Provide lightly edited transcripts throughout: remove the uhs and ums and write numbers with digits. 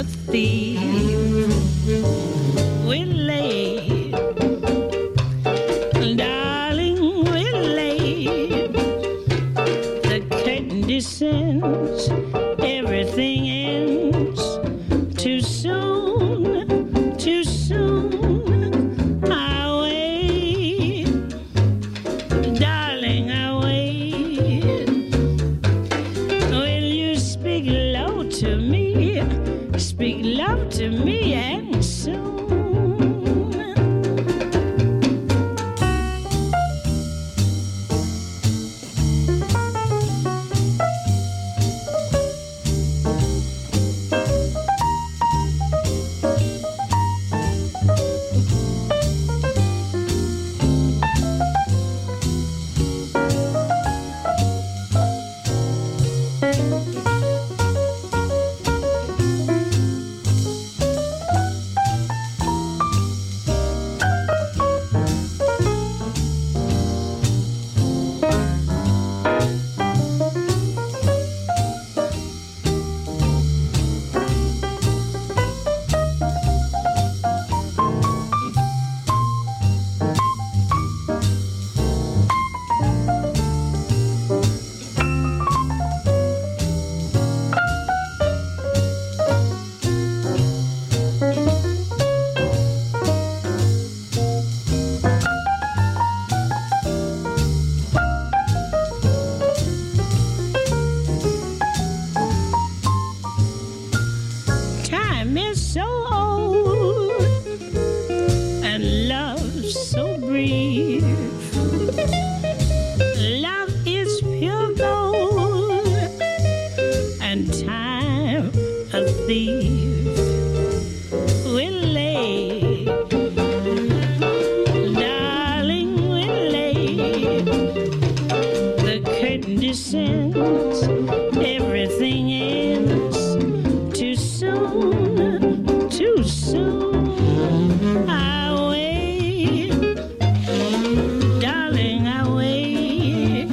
thief will lay, darling, will lay. The curtain descends, everything ends too soon, too soon. I wait, darling, I wait. Will you speak low to me? Speak love to me and soon. Time is so old and love so brief. Love is pure gold and time a thief will lay, darling, will lay. The curtain descends, everything ends too soon, too soon. I wait, darling, I wait.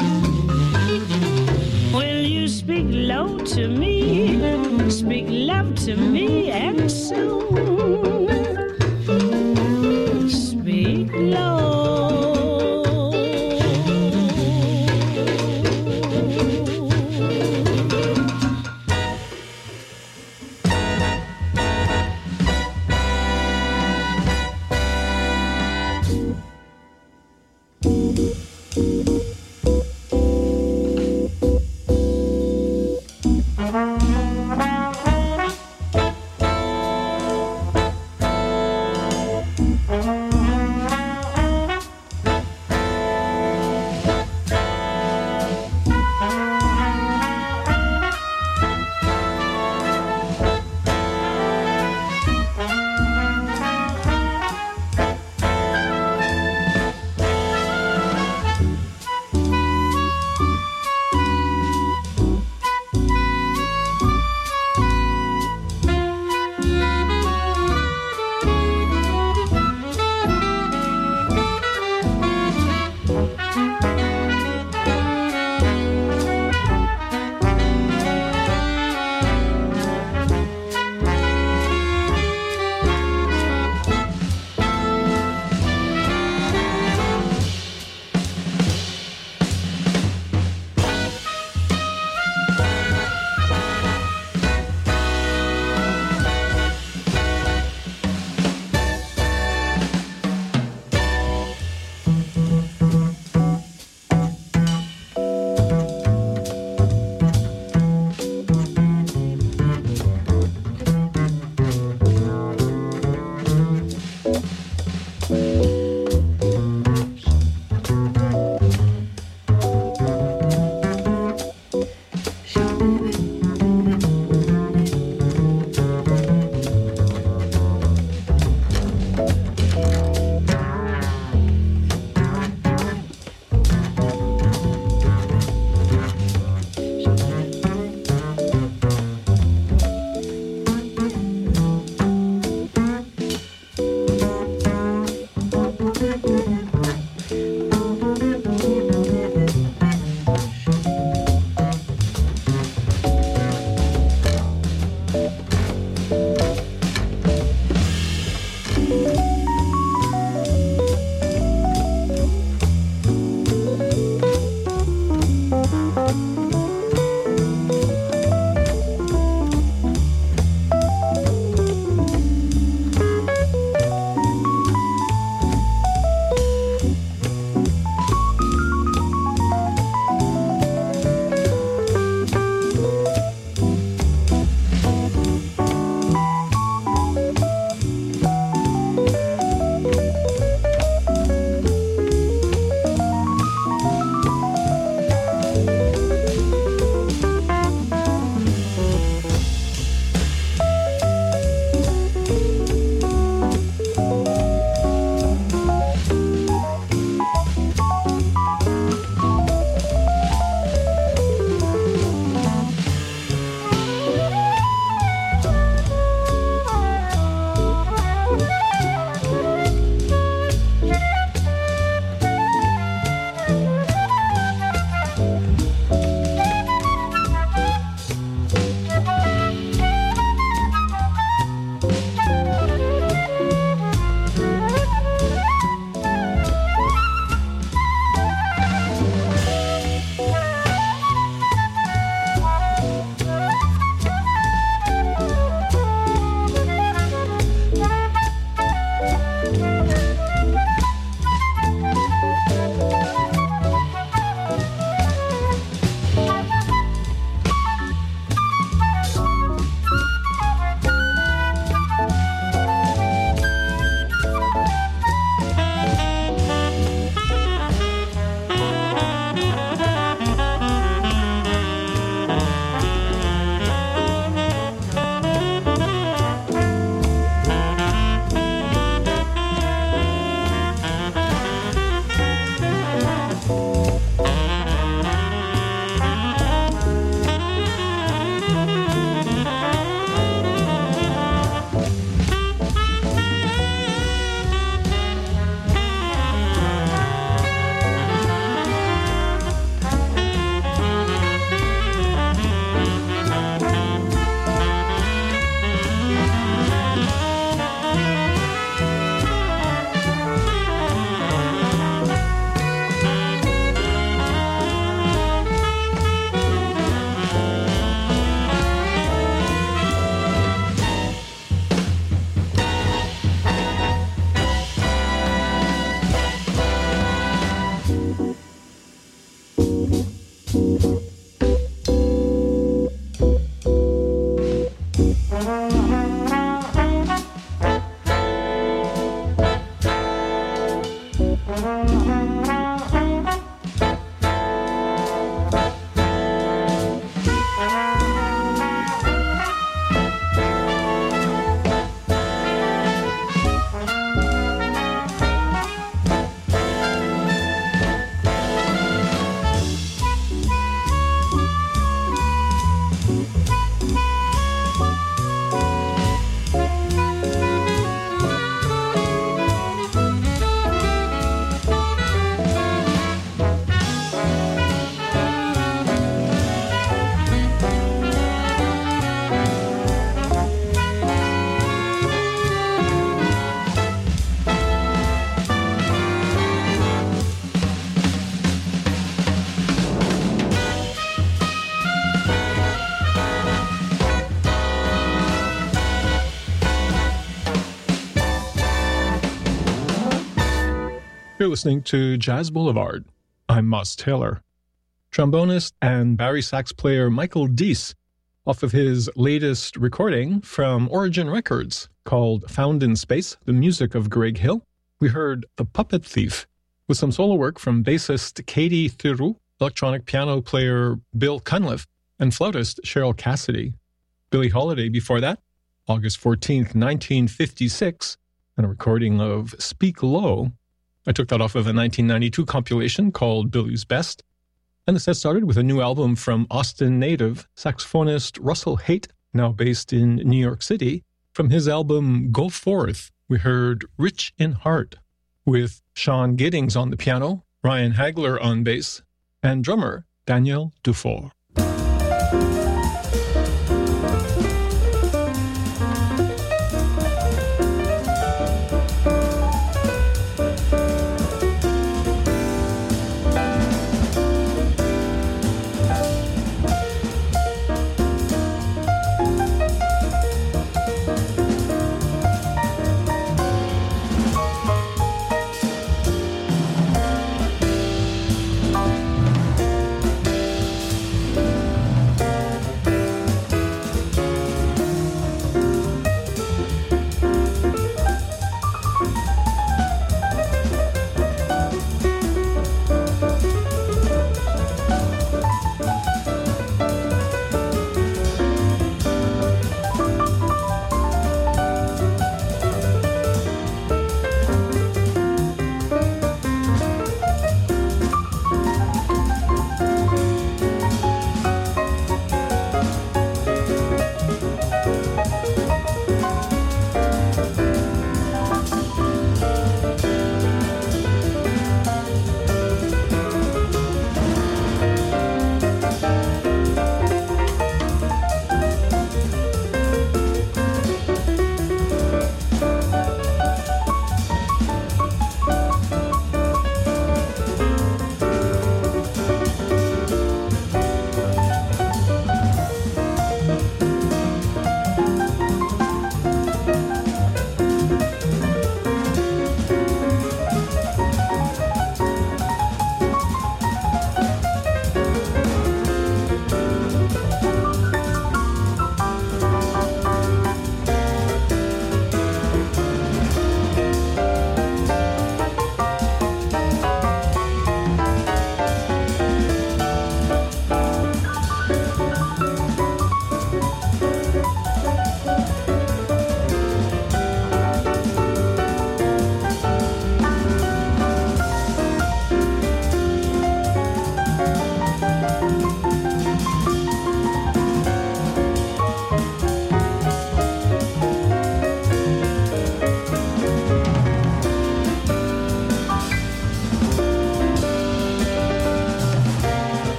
Will you speak low to me? Speak love to me and soon. Speak low. You're listening to Jazz Boulevard. I'm Moss Taylor. Trombonist and bari sax player Michael Deese, off of his latest recording from Origin Records called Found in Space, the music of Greg Hill, we heard The Puppet Thief, with some solo work from bassist Katie Theroux, electronic piano player Bill Cunliffe, and flautist Cheryl Cassidy. Billie Holiday before that, August 14th, 1956, and a recording of Speak Low. I took that off of a 1992 compilation called Billie's Best. And the set started with a new album from Austin native saxophonist Russell Haight, now based in New York City. From his album Go Forth, we heard Rich in Heart, with Sean Giddings on the piano, Ryan Hagler on bass, and drummer Daniel Dufour.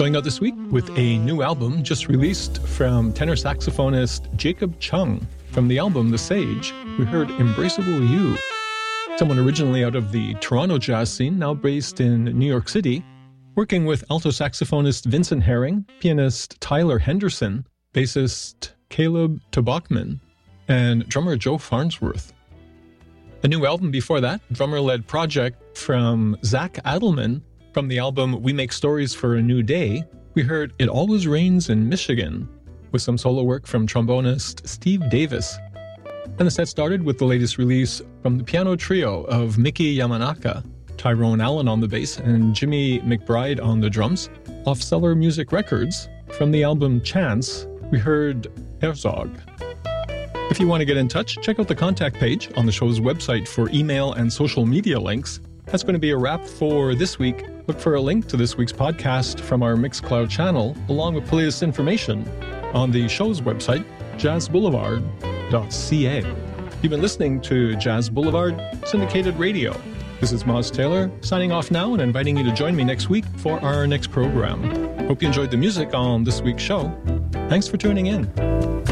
Going out this week with a new album just released from tenor saxophonist Jacob Chung. From the album The Sage, we heard Embraceable You. Someone originally out of the Toronto jazz scene, now based in New York City, working with alto saxophonist Vincent Herring, pianist Tyler Henderson, bassist Caleb Tobachman, and drummer Joe Farnsworth. A new album before that, drummer-led project from Zach Adelman. From the album We Make Stories for a New Day, we heard It Always Rains in Michigan, with some solo work from trombonist Steve Davis. And the set started with the latest release from the piano trio of Mickey Yamanaka, Tyrone Allen on the bass, and Jimmy McBride on the drums. Off Cellar Music Records, from the album Chance, we heard Herzog. If you want to get in touch, check out the contact page on the show's website for email and social media links. That's going to be a wrap for this week. Look for a link to this week's podcast from our Mixcloud channel, along with latest information on the show's website, jazzboulevard.ca. You've been listening to Jazz Boulevard Syndicated Radio. This is Moz Taylor, signing off now and inviting you to join me next week for our next program. Hope you enjoyed the music on this week's show. Thanks for tuning in.